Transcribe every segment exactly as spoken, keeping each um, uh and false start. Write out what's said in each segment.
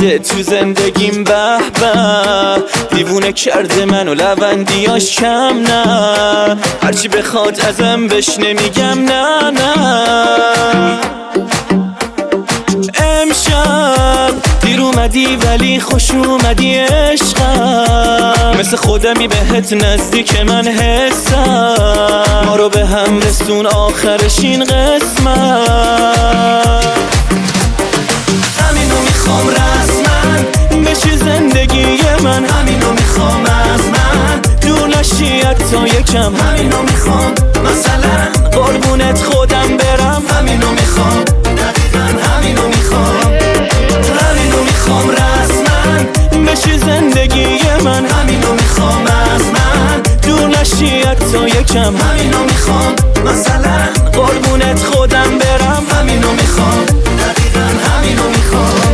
اومده تو زندگیم، به به دیوونه کرده منو لوندیاش کم نه، هرچی بخواد ازم بهش نمیگم نه نه. امشب دیر اومدی ولی خوش اومدی عشقم، مثل خودمی بهت نزدیک من حسم، ما رو به هم رسون آخرش این قسمت. همینو میخوام رسما بشی زندگی من، همینو میخوام از من دور نشی حتی یکم، همینو میخوام مثلا قربونت خودم برم، همینو میخوام دقیقا همینو میخوام، همینو میخوام رسما بشی زندگی من، همینو میخوام از من دور نشی حتی یکم، همینو میخوام مثلا قربونت خودم برم، همینو میخوام دقیقا همینو میخوام.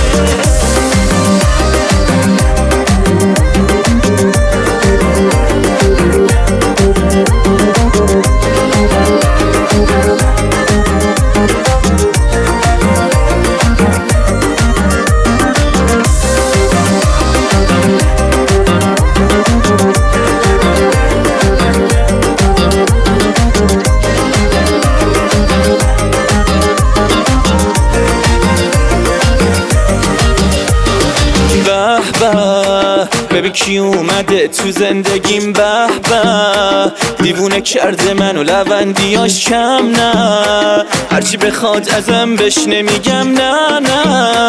ببین کی اومده تو زندگیم، به به دیوونه کرده منو لوندیاش کم نه، هرچی بخواد ازم بهش نمیگم نه نه.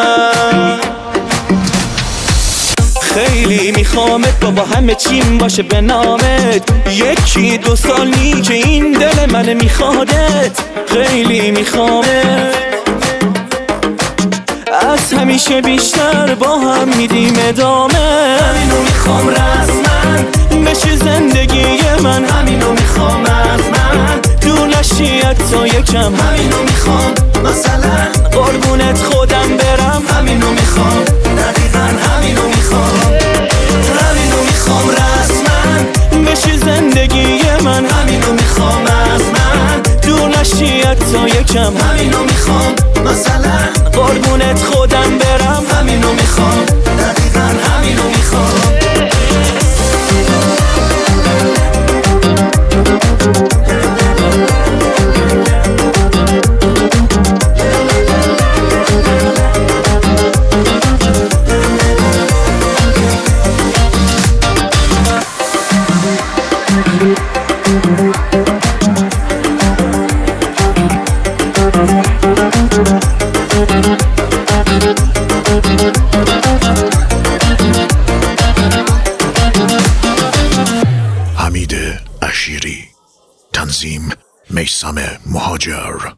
خیلی میخوامت بابا همه چیم باشه به نامت، یکی دو سال نی که این دل من میخوادت، خیلی میخوامت از همیشه بیشتر با هم میدیم ادامه. همینو میخوام رسما بشی زندگی من، همینو میخوام از من دور نشی حتی یکم، همینو میخوام مثلا قربونت خودم برم، همینو میخوام دقیقا همینو میخوام، همینو میخوام رسما بشی زندگی من، همینو میخوام از من دور نشی حتی یکم، همینو میخوام مثلا قربونت خودم برم، همینو میخوام دقیقا همینو میخوام. حمید اشیری، تنظیم میثم مهاجر.